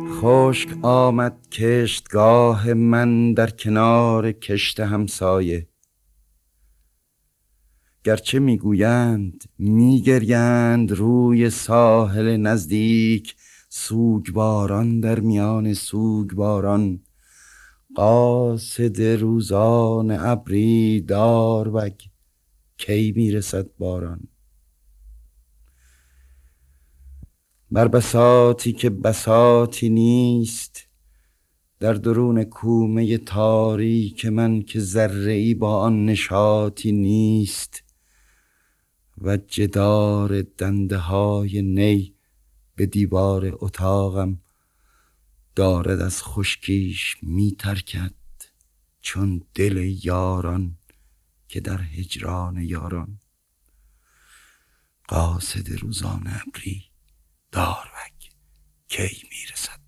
خشک آمد کشتگاه من در کنار کشت همسایه. گرچه میگویند میگریند روی ساحل نزدیک سوگواران در میان سوگواران، قاصد روزان ابری داروگ کی میرسد باران. بر بساطی که بساطی نیست، در درون کومه تاریک من که ذره‌ای با آن نشاطی نیست، و جدار دنده های نی به دیوار اتاقم دارد از خشکیش میترکد چون دل یاران که در هجران یاران. قاصد روزان ابری داروگ کی میرسد